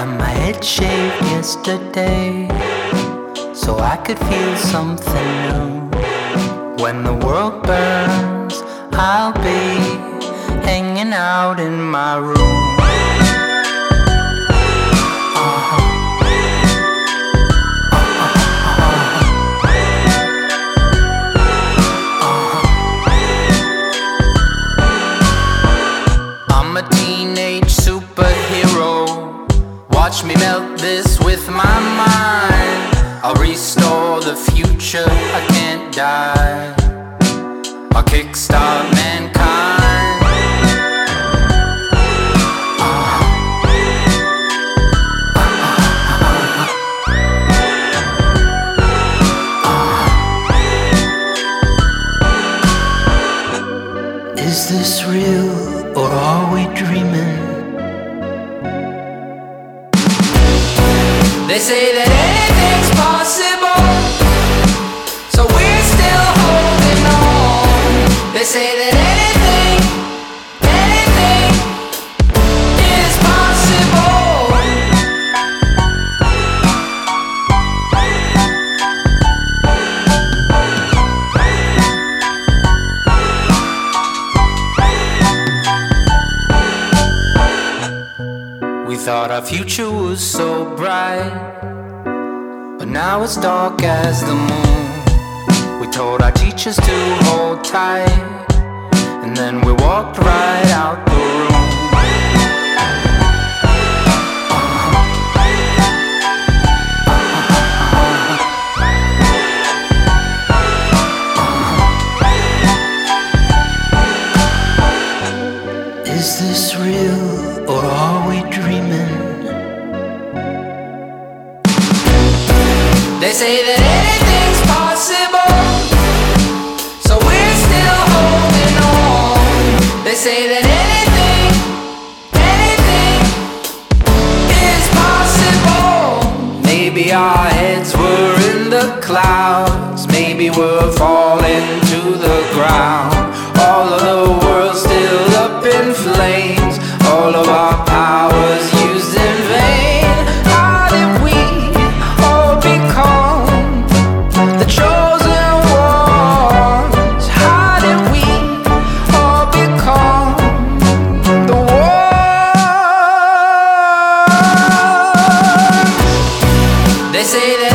Got my head shaved yesterday so I could feel something new. When the world burns, I'll be hanging out in my room. I'm a teenage superhero. Watch me melt this with my mind. I'll restore the future, I can't die. I'll kickstart mankind. Is this real or are we dreaming? They say that anything's possible, so we're still holding on. They say that anything is possible. We thought our future was so bright, but now it's dark as the moon. We told our teachers to hold tight, and then we walked right out the room. Is this real or are we dreaming? They say that anything's possible, so we're still holding on. They say that anything is possible. Maybe our heads were in the clouds, maybe we're falling to the ground. All of the world's still up in flames, all of our powers used in vain. How did we all become the chosen ones? How did we all become the one? They say that